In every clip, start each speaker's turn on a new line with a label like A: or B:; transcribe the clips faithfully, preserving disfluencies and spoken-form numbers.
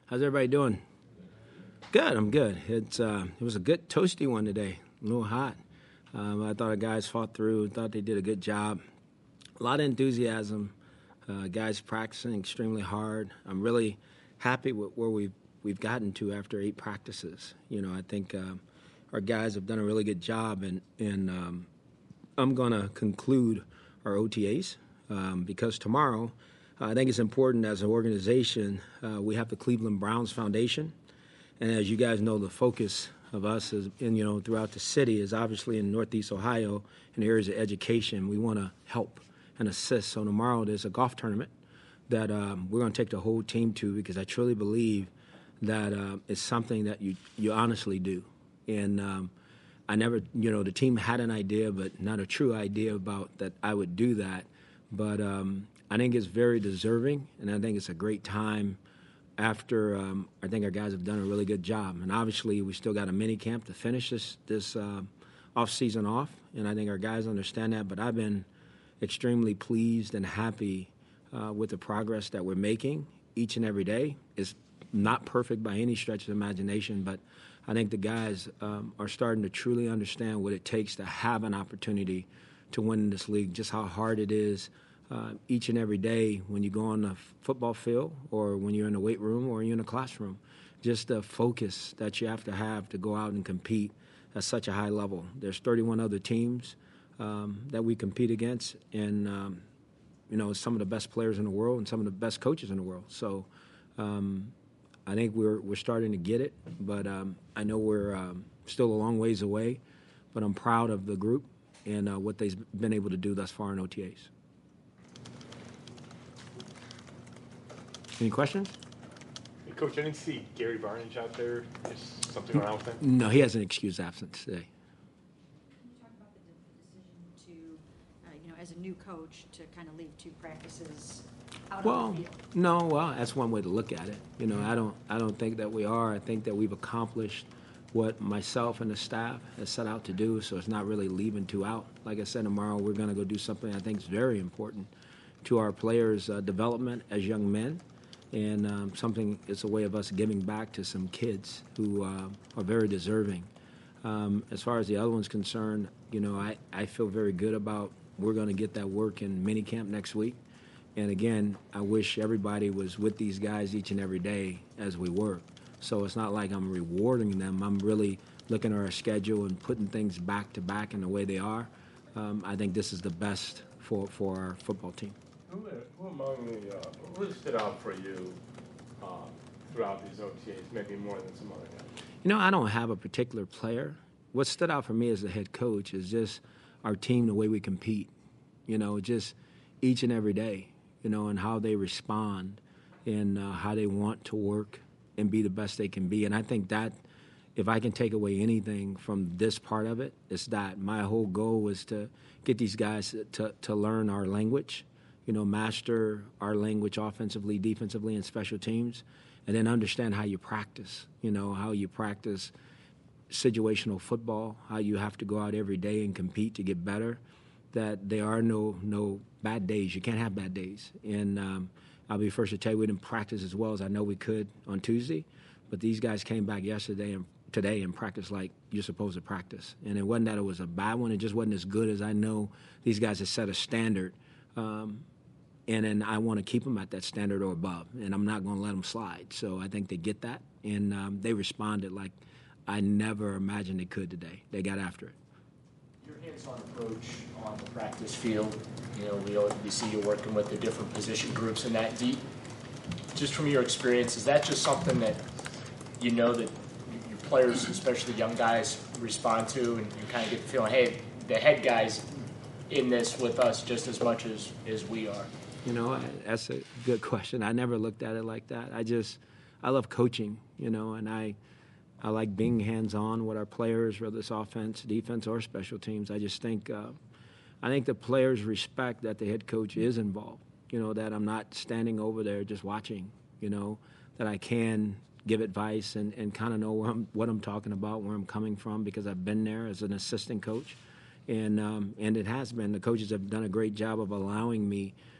A: How's everybody doing? Good, I'm good. It's uh, it was a good toasty one today, a little hot. Um, I thought the guys fought through, thought they did a good job. A lot of enthusiasm. Uh, guys practicing extremely hard. I'm really happy with where we've, we've gotten to after eight practices. You know, I think uh, our guys have done a really good job, and, and um, I'm going to conclude our O T As um, because tomorrow uh, I think it's important as an organization uh, we have the Cleveland Browns Foundation. And as you guys know, the focus of us is, in, you know, throughout the city is obviously in Northeast Ohio in areas of education. We want to help and assist. So tomorrow there's a golf tournament that um, we're going to take the whole team to because I truly believe that uh, it's something that you, you honestly do. And um, I never, you know, the team had an idea, but not a true idea about that I would do that. But um, I think it's very deserving, and I think it's a great time after um, I think our guys have done a really good job. And obviously we still got a mini camp to finish this, this uh, off-season off, and I think our guys understand that. But I've been extremely pleased and happy uh, with the progress that we're making each and every day. It's not perfect by any stretch of imagination, but I think the guys um, are starting to truly understand what it takes to have an opportunity to win in this league, just how hard it is uh, each and every day when you go on the football field or when you're in the weight room or you're in a classroom. Just the focus that you have to have to go out and compete at such a high level. There's thirty-one other teams um, that we compete against, and um, you know, some of the best players in the world and some of the best coaches in the world. So um, I think we're we're starting to get it, but um, I know we're um, still a long ways away. But I'm proud of the group and uh, what they've been able to do thus far in O T As. Any questions?
B: Hey, Coach, I didn't see Gary Barnidge out there. Is something wrong with him?
A: No, he has an excused absence today.
C: Can you talk about the de- decision to, uh, you know, as a new coach, to kind of leave two practices out
A: Well,
C: on the field?
A: no, well, that's one way to look at it. You know, I don't, I don't think that we are. I think that we've accomplished what myself and the staff has set out to do. So it's not really leaving two out. Like I said, tomorrow we're going to go do something I think is very important to our players' uh, development as young men. And um, something, it's a way of us giving back to some kids who uh, are very deserving. Um, as far as the other one's concerned, you know, I, I feel very good about we're going to get that work in minicamp next week. And again, I wish everybody was with these guys each and every day as we work. So it's not like I'm rewarding them. I'm really looking at our schedule and putting things back to back in the way they are. Um, I think this is the best for, for our football team.
B: Who, who among the uh, who stood out for you uh, throughout these O T As, maybe more than some other guys?
A: You know, I don't have a particular player. What stood out for me as the head coach is just our team, the way we compete. You know, just each and every day, you know, and how they respond and uh, how they want to work and be the best they can be. And I think that if I can take away anything from this part of it, it's that my whole goal was to get these guys to, to learn our language, you know, master our language offensively, defensively, and special teams, and then understand how you practice, you know, how you practice situational football, how you have to go out every day and compete to get better, that there are no no bad days. You can't have bad days. And um, I'll be first to tell you we didn't practice as well as I know we could on Tuesday, but these guys came back yesterday and today and practiced like you're supposed to practice. And it wasn't that it was a bad one. It just wasn't as good as I know these guys have set a standard. Um, And then I want to keep them at that standard or above, and I'm not going to let them slide. So I think they get that, and um, they responded like I never imagined they could today. They got after it.
D: Your hands-on approach on the practice field, you know, we, we see you working with the different position groups in that deep. Just from your experience, is that just something that you know that your players, especially young guys, respond to, and you kind of get the feeling, hey, the head guy's in this with us just as much as, as we are?
A: You know, I, that's a good question. I never looked at it like that. I just, I love coaching, you know, and I I like being hands-on with our players, whether it's offense, defense, or special teams. I just think, uh, I think the players respect that the head coach is involved, you know, that I'm not standing over there just watching, you know, that I can give advice and, and kind of know where I'm, what I'm talking about, where I'm coming from, because I've been there as an assistant coach. And, um, and it has been. The coaches have done a great job of allowing me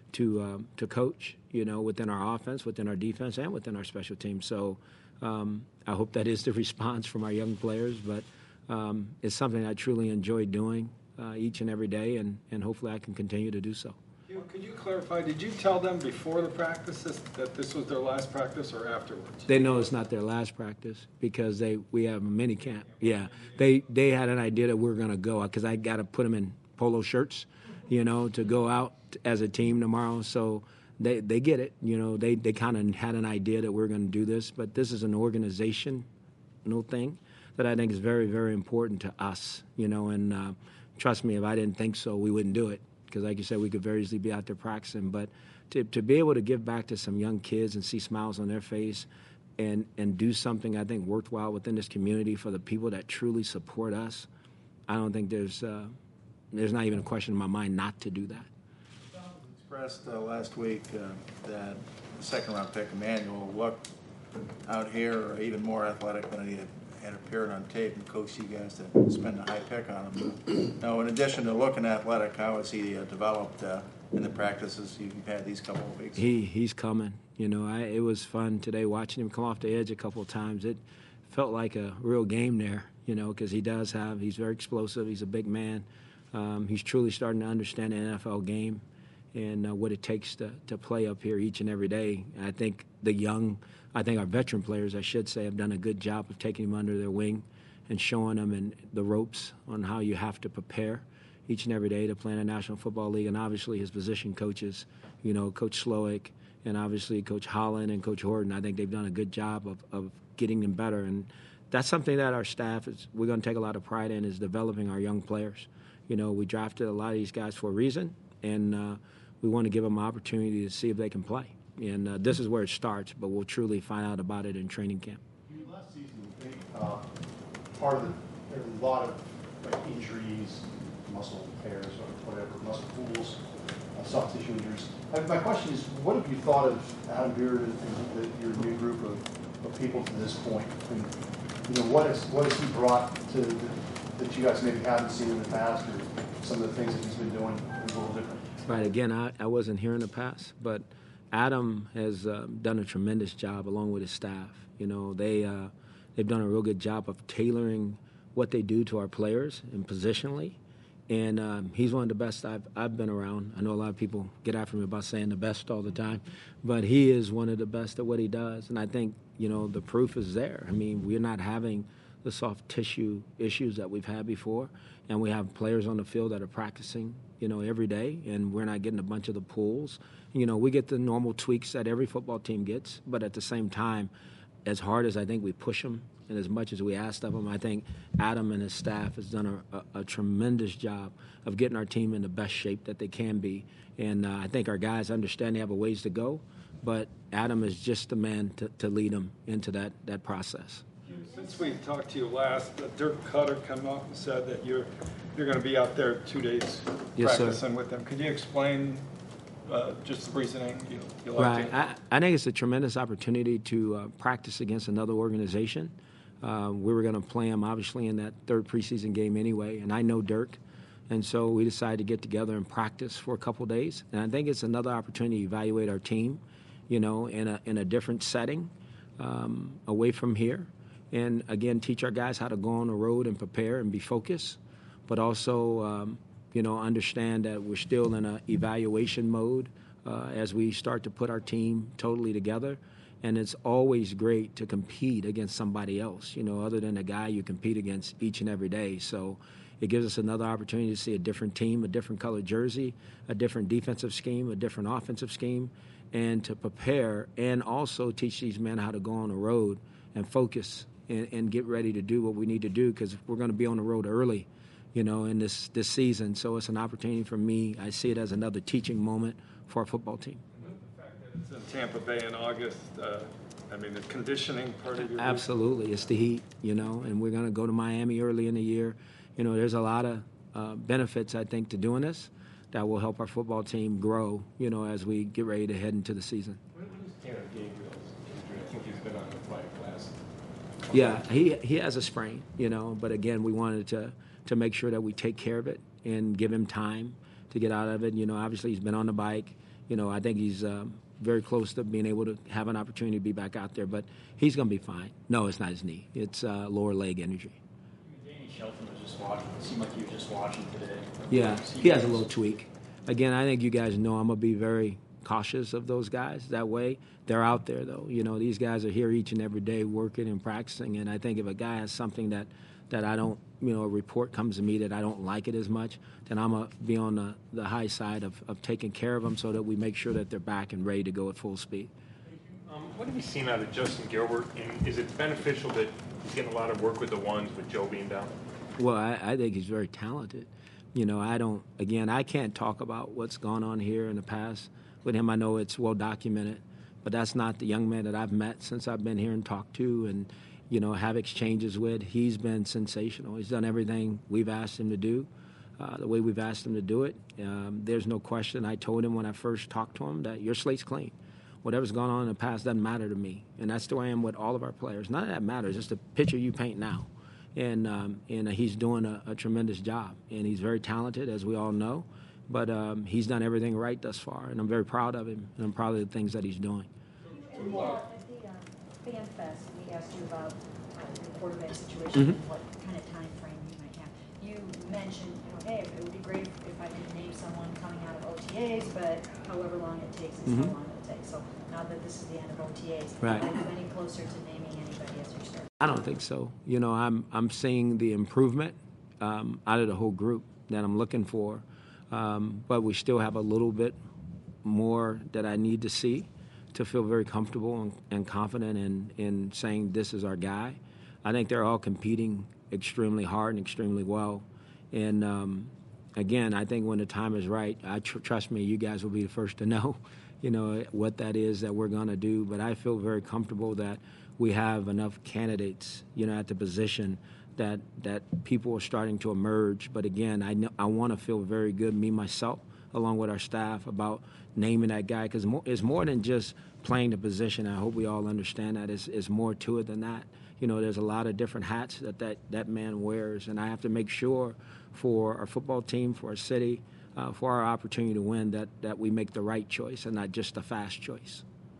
A: to um, to coach, you know, within our offense, within our defense, and within our special teams. So um, I hope that is the response from our young players. But um, it's something I truly enjoy doing uh, each and every day, and, and hopefully I can continue to do so.
E: You- Could you clarify, did you tell them before the practices that this was their last practice or afterwards?
A: They know it's not their last practice because they we have a mini camp. Yeah, they they had an idea that we we're going to go because I got to put them in polo shirts, you know, to go out as a team tomorrow. So they they get it. You know, they they kind of had an idea that we're going to do this, but this is an organizational thing that I think is very, very important to us, you know, and uh, trust me, if I didn't think so, we wouldn't do it. Because like you said, we could very easily be out there practicing. But to, to be able to give back to some young kids and see smiles on their face and, and do something I think worthwhile within this community for the people that truly support us, I don't think there's uh, there's not even a question in my mind not to do that.
F: Expressed uh, last week uh, that the second round pick, Emmanuel, looked out here even more athletic than he had, had appeared on tape, and coached you guys to spend a high pick on him. Now, in addition to looking athletic, how has he uh, developed uh, in the practices you've had these couple of weeks?
A: He he's coming. You know, I, it was fun today watching him come off the edge a couple of times. It felt like a real game there, you know, because he does have, he's very explosive. He's a big man. Um, he's truly starting to understand the N F L game and uh, what it takes to, to play up here each and every day. And I think the young, I think our veteran players, I should say, have done a good job of taking him under their wing and showing them in the ropes on how you have to prepare each and every day to play in the National Football League. And obviously his position coaches, you know, Coach Slowick and obviously Coach Holland and Coach Horton, I think they've done a good job of, of getting them better. And that's something that our staff is, we're going to take a lot of pride in, is developing our young players. You know, we drafted a lot of these guys for a reason, and uh, we want to give them an opportunity to see if they can play. And uh, this is where it starts, but we'll truly find out about it in training camp.
G: Last season, I think, uh, part of the, there were a lot of like injuries, muscle tears or whatever, muscle pulls, uh, soft tissue injuries. I, my question is, what have you thought of Adam Beard and, and the, your new group of, of people to this point? And, you know, what has what has he brought to the, that you guys maybe haven't seen in the past, or some of the things that he's been doing is a little different?
A: Right. Again, I, I wasn't here in the past, but Adam has uh, done a tremendous job along with his staff. You know, they, uh, they've done a real good job of tailoring what they do to our players and positionally. And um, he's one of the best I've, I've been around. I know a lot of people get after me about saying the best all the time, but he is one of the best at what he does. And I think, you know, the proof is there. I mean, we're not having the soft tissue issues that we've had before, and we have players on the field that are practicing, you know, every day, and we're not getting a bunch of the pulls. You know, we get the normal tweaks that every football team gets, but at the same time, as hard as I think we push them and as much as we ask of them, I think Adam and his staff has done a, a, a tremendous job of getting our team in the best shape that they can be. And uh, I think our guys understand they have a ways to go, but Adam is just the man to, to lead them into that, that process.
E: Since we talked to you last, uh, Dirk Cutter came up and said that you're you're going to be out there two days
A: Yes,
E: practicing
A: sir.
E: with them. Could you explain uh, just the reasoning you, you like
A: Right.
E: to?
A: I, I think it's a tremendous opportunity to uh, practice against another organization. Uh, we were going to play them, obviously, in that third preseason game anyway, and I know Dirk. And so we decided to get together and practice for a couple of days. And I think it's another opportunity to evaluate our team, you know, in a, in a different setting um, away from here. And, again, teach our guys how to go on the road and prepare and be focused, but also, um, you know, understand that we're still in an evaluation mode uh, as we start to put our team totally together. And it's always great to compete against somebody else, you know, other than the guy you compete against each and every day. So it gives us another opportunity to see a different team, a different colored jersey, a different defensive scheme, a different offensive scheme, and to prepare and also teach these men how to go on the road and focus and, and get ready to do what we need to do, because we're going to be on the road early, you know, in this, this season. So it's an opportunity for me. I see it as another teaching moment for our football team.
E: The fact that it's in Tampa Bay in August, uh, I mean, the conditioning part of your
A: Absolutely. It's the heat, you know, and we're going to go to Miami early in the year. You know, there's a lot of uh, benefits, I think, to doing this that will help our football team grow, you know, as we get ready to head into the season.
B: What is Tanner Gabriel's injury? I think he's been on the flight last.
A: Yeah, he he has a sprain, you know, but again, we wanted to to make sure that we take care of it and give him time to get out of it. You know, obviously he's been on the bike. You know, I think he's um, very close to being able to have an opportunity to be back out there, but he's going to be fine. No, it's not his knee. It's uh, lower leg injury.
D: Danny Shelton was just watching. It seemed like he was just watching today.
A: Yeah, he has a little tweak. Again, I think you guys know I'm going to be very cautious of those guys that way. They're out there, though. You know, these guys are here each and every day working and practicing, and I think if a guy has something that, that I don't, you know, a report comes to me that I don't like it as much, then I'm going to be on the, the high side of, of taking care of them so that we make sure that they're back and ready to go at full speed.
B: Um, what have you seen out of Justin Gilbert, and is it beneficial that he's getting a lot of work with the ones with Joe being down?
A: Well, I, I think he's very talented. You know, I don't, again, I can't talk about what's gone on here in the past. With him, I know it's well documented, but that's not the young man that I've met since I've been here and talked to and, you know, have exchanges with. He's been sensational. He's done everything we've asked him to do, uh, the way we've asked him to do it. Um, there's no question. I told him when I first talked to him that your slate's clean. Whatever's gone on in the past doesn't matter to me. And that's the way I am with all of our players. None of that matters. It's the picture you paint now. And, um, and uh, he's doing a, a tremendous job. And he's very talented, as we all know. But um, he's done everything right thus far, and I'm very proud of him, and I'm proud of the things that he's doing.
C: At the, uh, at the uh, Fan Fest, we asked you about uh, the quarterback situation
A: Mm-hmm.
C: and what kind of time frame you might have. You mentioned, you know, hey, it would be great if, if I could name someone coming out of O T As, but however long it takes is
A: Mm-hmm.
C: how long it'll take. So now that this is the end of O T As,
A: Right.
C: are you any closer to naming anybody as your starter?
A: I don't think so. You know, I'm I'm seeing the improvement um, out of the whole group that I'm looking for. Um, but we still have a little bit more that I need to see to feel very comfortable and, and confident in, in saying this is our guy. I think they're all competing extremely hard and extremely well. And, um, again, I think when the time is right, I tr- trust me, you guys will be the first to know, you know, what that is that we're going to do. But I feel very comfortable that we have enough candidates, you know, at the position that that people are starting to emerge. But again, I know, I want to feel very good, me, myself, along with our staff, about naming that guy, because it's more than just playing the position. I hope we all understand that. It's, it's more to it than that. You know, there's a lot of different hats that, that that man wears, and I have to make sure for our football team, for our city, uh, for our opportunity to win, that, that we make the right choice and not just a fast choice.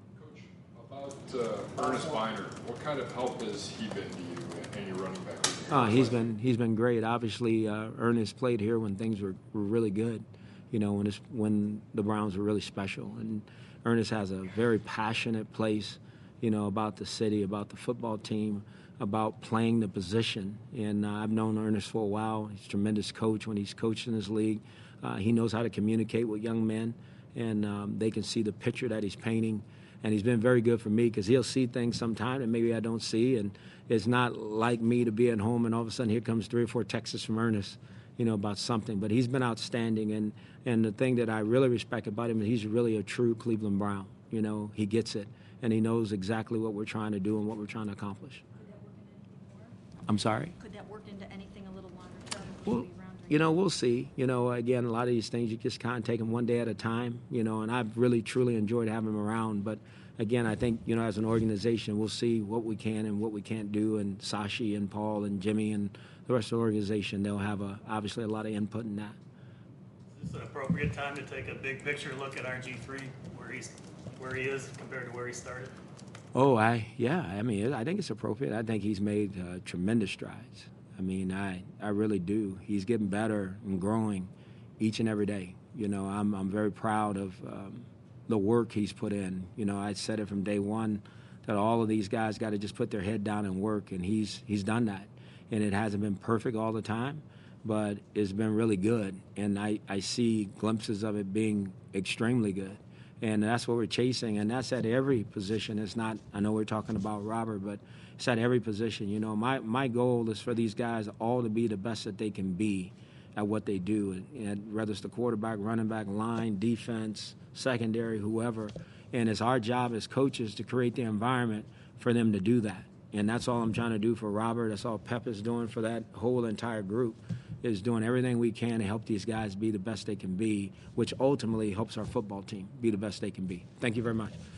H: Coach, about uh, Ernest Biner, what kind of help has he been to you and your running back?
A: Uh, he's been he's been great. Obviously, uh, Ernest played here when things were, were really good, you know, when it's, when the Browns were really special. And Ernest has a very passionate place, you know, about the city, about the football team, about playing the position. And uh, I've known Ernest for a while. He's a tremendous coach when he's coached in this league. Uh, he knows how to communicate with young men, and um, they can see the picture that he's painting. And he's been very good for me because he'll see things sometime that maybe I don't see. And it's not like me to be at home and all of a sudden here comes three or four texts from Ernest, you know, about something. But he's been outstanding. And, and the thing that I really respect about him is he's really a true Cleveland Brown. You know, he gets it. And he knows exactly what we're trying to do and what we're trying to accomplish.
C: Could that work into anything more?
A: I'm sorry?
C: Could that work into anything a little longer term?
A: Well,
C: maybe around
A: you know, we'll see. You know, again, a lot of these things you just kind of take them one day at a time, you know, and I've really, truly enjoyed having him around. But, again, I think, you know, as an organization, we'll see what we can and what we can't do. And Sashi and Paul and Jimmy and the rest of the organization, they'll have, a, obviously, a lot of input in that.
I: Is this an appropriate time to take a big picture look at R G three, where he's where he is compared to where he started?
A: Oh, I yeah. I mean, I think it's appropriate. I think he's made uh, tremendous strides. I mean, I I really do. He's getting better and growing each and every day. You know, I'm I'm very proud of um, the work he's put in. You know, I said it from day one that all of these guys got to just put their head down and work, and he's he's done that. And it hasn't been perfect all the time, but it's been really good. And I, I see glimpses of it being extremely good. And that's what we're chasing, and that's at every position. It's not, I know we're talking about Robert, but it's at every position. You know, my, my goal is for these guys all to be the best that they can be at what they do, and whether it's the quarterback, running back, line, defense, secondary, whoever. And it's our job as coaches to create the environment for them to do that. And that's all I'm trying to do for Robert. That's all Pep is doing for that whole entire group, is doing everything we can to help these guys be the best they can be, which ultimately helps our football team be the best they can be. Thank you very much.